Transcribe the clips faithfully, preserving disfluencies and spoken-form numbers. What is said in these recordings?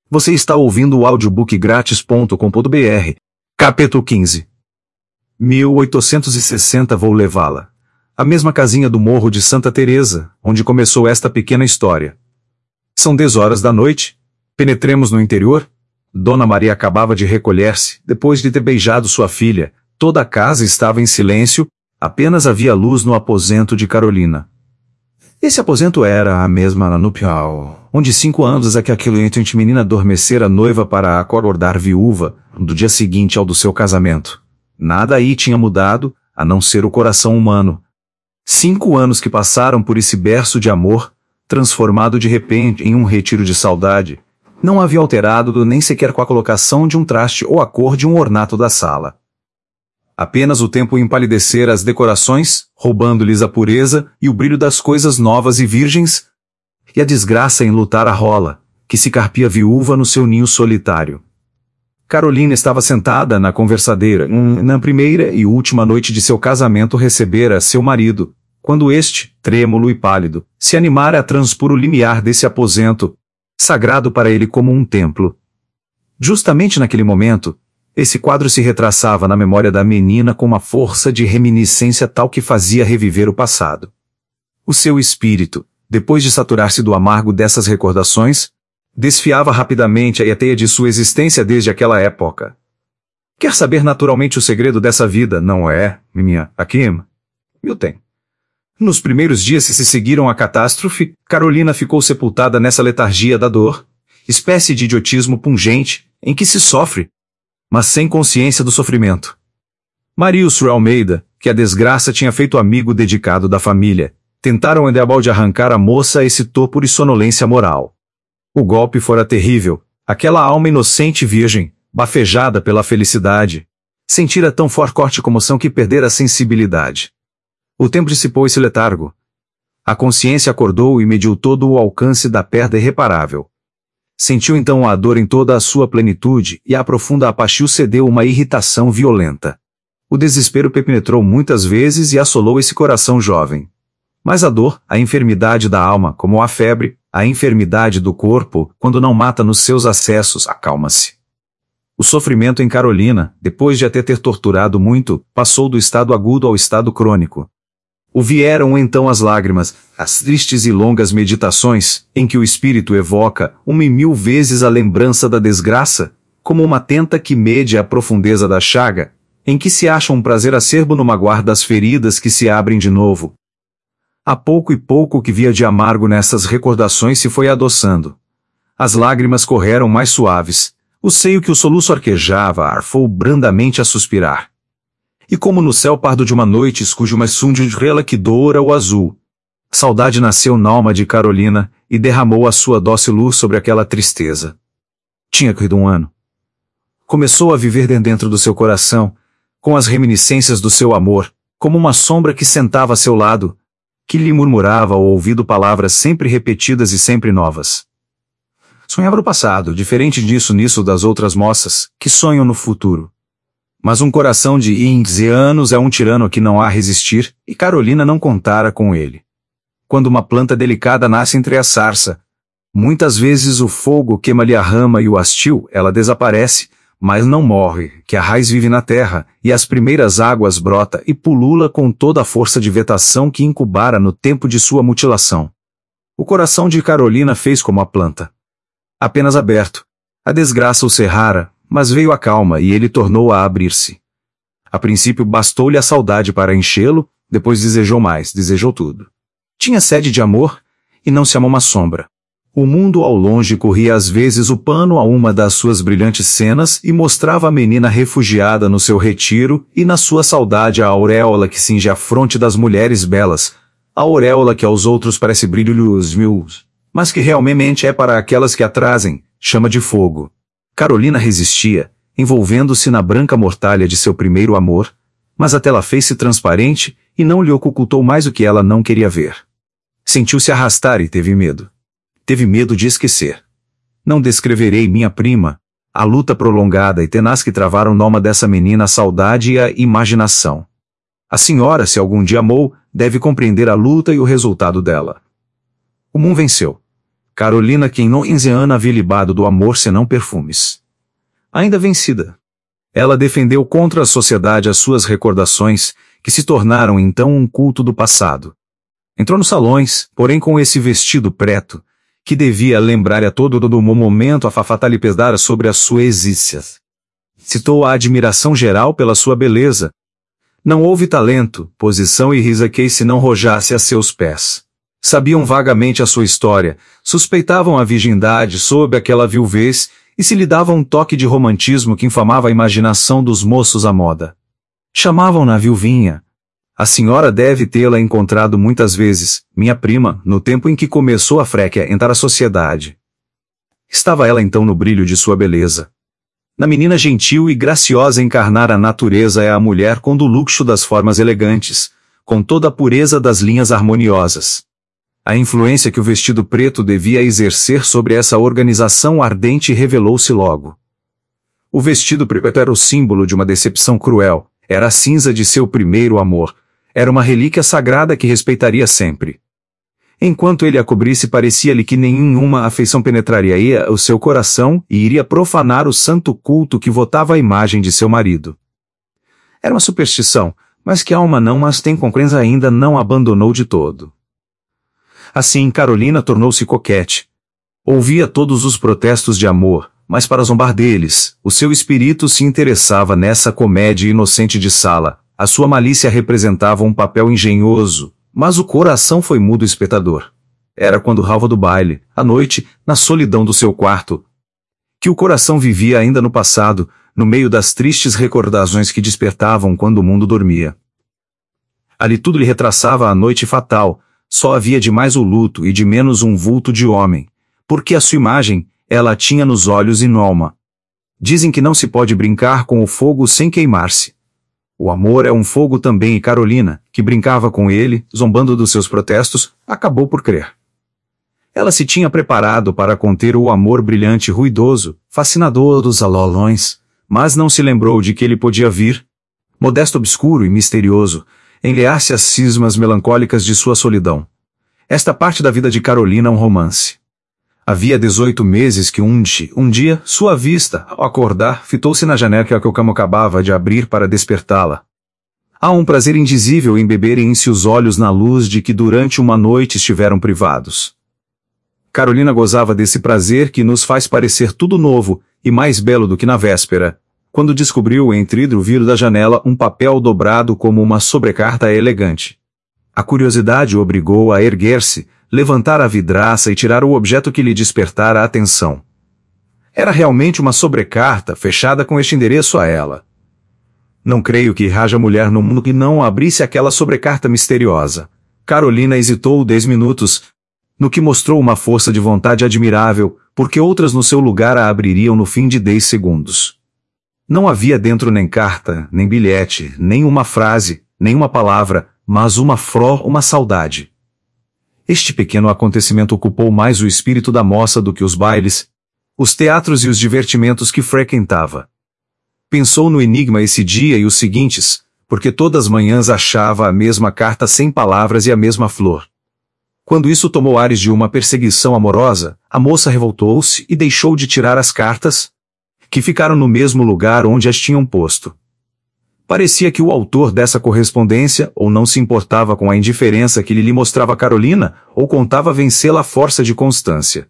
Você está ouvindo o audiobook grátis ponto com ponto br. Capítulo quinze. mil oitocentos e sessenta Vou levá-la. A mesma casinha do Morro de Santa Teresa, onde começou esta pequena história. São dez horas da noite. Penetremos no interior. Dona Maria acabava de recolher-se, depois de ter beijado sua filha. Toda a casa estava em silêncio, apenas havia luz no aposento de Carolina. Esse aposento era a mesma nupcial, onde cinco anos é que aquela inocente menina adormecera noiva para acordar viúva, do dia seguinte ao do seu casamento. Nada aí tinha mudado, a não ser o coração humano. Cinco anos que passaram por esse berço de amor, transformado de repente em um retiro de saudade, não havia alterado nem sequer com a colocação de um traste ou a cor de um ornato da sala. Apenas o tempo empalidecera as decorações, roubando-lhes a pureza e o brilho das coisas novas e virgens, e a desgraça enlutar a rola, que se carpia viúva no seu ninho solitário. Carolina estava sentada na conversadeira, na primeira e última noite de seu casamento recebera seu marido, quando este, trêmulo e pálido, se animara a transpor o limiar desse aposento, sagrado para ele como um templo. Justamente naquele momento, esse quadro se retraçava na memória da menina com uma força de reminiscência tal que fazia reviver o passado. O seu espírito, depois de saturar-se do amargo dessas recordações, desfiava rapidamente a teia de sua existência desde aquela época. Quer saber naturalmente o segredo dessa vida, não é, minha Hakim? Eu tenho. Nos primeiros dias que se seguiram à catástrofe, Carolina ficou sepultada nessa letargia da dor, espécie de idiotismo pungente, em que se sofre, mas sem consciência do sofrimento. Marius Almeida, que a desgraça tinha feito amigo dedicado da família, tentaram endeabalde arrancar a moça a esse torpor e sonolência moral. O golpe fora terrível, aquela alma inocente e virgem, bafejada pela felicidade, sentira tão forte comoção que perdera a sensibilidade. O tempo dissipou esse letargo. A consciência acordou e mediu todo o alcance da perda irreparável. Sentiu então a dor em toda a sua plenitude e a profunda apatia cedeu uma irritação violenta. O desespero penetrou muitas vezes e assolou esse coração jovem. Mas a dor, a enfermidade da alma, como a febre, a enfermidade do corpo, quando não mata nos seus acessos, acalma-se. O sofrimento em Carolina, depois de a ter torturado muito, passou do estado agudo ao estado crônico. O vieram então as lágrimas, as tristes e longas meditações, em que o espírito evoca, uma e mil vezes a lembrança da desgraça, como uma tenta que mede a profundeza da chaga, em que se acha um prazer acerbo no magoar das feridas que se abrem de novo. A pouco e pouco o que via de amargo nessas recordações se foi adoçando. As lágrimas correram mais suaves, o seio que o soluço arquejava arfou brandamente a suspirar. E como no céu pardo de uma noite escujo uma estrela que doura o azul. Saudade nasceu na alma de Carolina, e derramou a sua doce luz sobre aquela tristeza. Tinha corrido um ano. Começou a viver dentro do seu coração, com as reminiscências do seu amor, como uma sombra que sentava a seu lado, que lhe murmurava ao ouvido palavras sempre repetidas e sempre novas. Sonhava no passado, diferente disso nisso das outras moças, que sonham no futuro. Mas um coração de quinze anos é um tirano que não há resistir, e Carolina não contara com ele. Quando uma planta delicada nasce entre a sarça, muitas vezes o fogo queima-lhe a rama e o hastil, ela desaparece, mas não morre, que a raiz vive na terra, e as primeiras águas brota e pulula com toda a força de vetação que incubara no tempo de sua mutilação. O coração de Carolina fez como a planta. Apenas aberto. A desgraça o cerrara, mas veio a calma e ele tornou a abrir-se. A princípio bastou-lhe a saudade para enchê-lo, depois desejou mais, desejou tudo. Tinha sede de amor, e não se amou uma sombra. O mundo ao longe corria às vezes o pano a uma das suas brilhantes cenas e mostrava a menina refugiada no seu retiro e na sua saudade a auréola que cinge a fronte das mulheres belas, a auréola que aos outros parece brilho mil, mas que realmente é para aquelas que a trazem, chama de fogo. Carolina resistia, envolvendo-se na branca mortalha de seu primeiro amor, mas a tela fez-se transparente e não lhe ocultou mais o que ela não queria ver. Sentiu-se arrastar e teve medo. Teve medo de esquecer. Não descreverei, minha prima, a luta prolongada e tenaz que travaram na alma dessa menina a saudade e a imaginação. A senhora, se algum dia amou, deve compreender a luta e o resultado dela. O mundo venceu. Carolina quem não enzeana havia libado do amor senão perfumes. Ainda vencida, ela defendeu contra a sociedade as suas recordações, que se tornaram então um culto do passado. Entrou nos salões, porém com esse vestido preto, que devia lembrar a todo do momento a fatal pesar sobre a sua existência. Citou a admiração geral pela sua beleza. Não houve talento, posição e risa que se não rojasse a seus pés. Sabiam vagamente a sua história, suspeitavam a virgindade sob aquela viuvez e se lhe dava um toque de romantismo que infamava a imaginação dos moços à moda. Chamavam-na viuvinha. A senhora deve tê-la encontrado muitas vezes, minha prima, no tempo em que começou a frequentar a sociedade. Estava ela então no brilho de sua beleza. Na menina gentil e graciosa encarnar a natureza é a mulher com do luxo das formas elegantes, com toda a pureza das linhas harmoniosas. A influência que o vestido preto devia exercer sobre essa organização ardente revelou-se logo. O vestido preto era o símbolo de uma decepção cruel, era a cinza de seu primeiro amor, era uma relíquia sagrada que respeitaria sempre. Enquanto ele a cobrisse parecia-lhe que nenhuma afeição penetraria o seu coração e iria profanar o santo culto que votava a imagem de seu marido. Era uma superstição, mas que a alma não mas tem com crença ainda não abandonou de todo. Assim Carolina tornou-se coquete. Ouvia todos os protestos de amor, mas para zombar deles, o seu espírito se interessava nessa comédia inocente de sala, a sua malícia representava um papel engenhoso, mas o coração foi mudo espectador. Era quando ralva do baile, à noite, na solidão do seu quarto, que o coração vivia ainda no passado, no meio das tristes recordações que despertavam quando o mundo dormia. Ali tudo lhe retraçava a noite fatal, só havia de mais o luto e de menos um vulto de homem, porque a sua imagem, ela a tinha nos olhos e no alma. Dizem que não se pode brincar com o fogo sem queimar-se. O amor é um fogo também e Carolina, que brincava com ele, zombando dos seus protestos, acabou por crer. Ela se tinha preparado para conter o amor brilhante e ruidoso, fascinador dos alolões, mas não se lembrou de que ele podia vir, modesto obscuro e misterioso, enlear-se às cismas melancólicas de sua solidão. Esta parte da vida de Carolina é um romance. Havia dezoito meses que um, um dia, sua vista, ao acordar, fitou-se na janela que o camo acabava de abrir para despertá-la. Há um prazer indizível em beberem-se os olhos na luz de que durante uma noite estiveram privados. Carolina gozava desse prazer que nos faz parecer tudo novo, e mais belo do que na véspera, quando descobriu entre o vidro da janela um papel dobrado como uma sobrecarta elegante. A curiosidade o obrigou a erguer-se, levantar a vidraça e tirar o objeto que lhe despertara a atenção. Era realmente uma sobrecarta fechada com este endereço a ela. Não creio que haja mulher no mundo que não abrisse aquela sobrecarta misteriosa. Carolina hesitou dez minutos, no que mostrou uma força de vontade admirável, porque outras no seu lugar a abririam no fim de dez segundos. Não havia dentro nem carta, nem bilhete, nem uma frase, nem uma palavra, mas uma flor, uma saudade. Este pequeno acontecimento ocupou mais o espírito da moça do que os bailes, os teatros e os divertimentos que frequentava. Pensou no enigma esse dia e os seguintes, porque todas as manhãs achava a mesma carta sem palavras e a mesma flor. Quando isso tomou ares de uma perseguição amorosa, a moça revoltou-se e deixou de tirar as cartas, que ficaram no mesmo lugar onde as tinham posto. Parecia que o autor dessa correspondência ou não se importava com a indiferença que lhe mostrava Carolina, ou contava vencê-la à força de constância.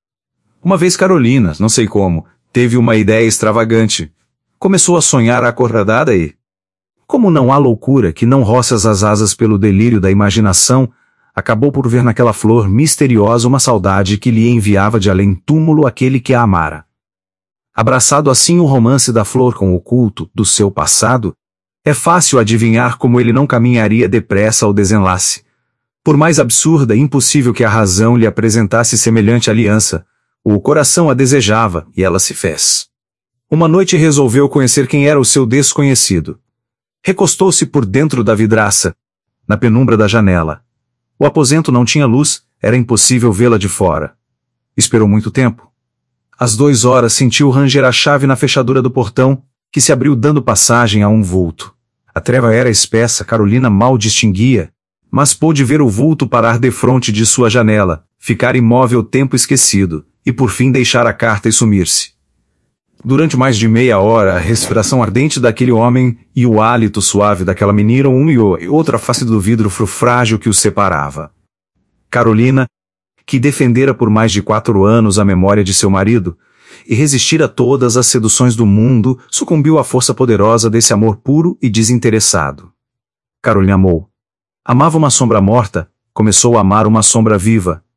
Uma vez Carolina, não sei como, teve uma ideia extravagante. Começou a sonhar acordada e, como não há loucura que não roça as asas pelo delírio da imaginação, acabou por ver naquela flor misteriosa uma saudade que lhe enviava de além túmulo aquele que a amara. Abraçado assim o romance da flor com o culto do seu passado, é fácil adivinhar como ele não caminharia depressa ao desenlace. Por mais absurda e impossível que a razão lhe apresentasse semelhante aliança, o coração a desejava e ela se fez. Uma noite resolveu conhecer quem era o seu desconhecido. Recostou-se por dentro da vidraça, na penumbra da janela. O aposento não tinha luz, era impossível vê-la de fora. Esperou muito tempo. Às duas horas sentiu ranger a chave na fechadura do portão, que se abriu dando passagem a um vulto. A treva era espessa, Carolina mal distinguia, mas pôde ver o vulto parar defronte de sua janela, ficar imóvel tempo esquecido, e por fim deixar a carta e sumir-se. Durante mais de meia hora, a respiração ardente daquele homem e o hálito suave daquela menina um e outra face do vidro frágil que os separava. Carolina, que defendera por mais de quatro anos a memória de seu marido, e resistira a todas as seduções do mundo, sucumbiu à força poderosa desse amor puro e desinteressado. Carolina amou. Amava uma sombra morta, começou a amar uma sombra viva,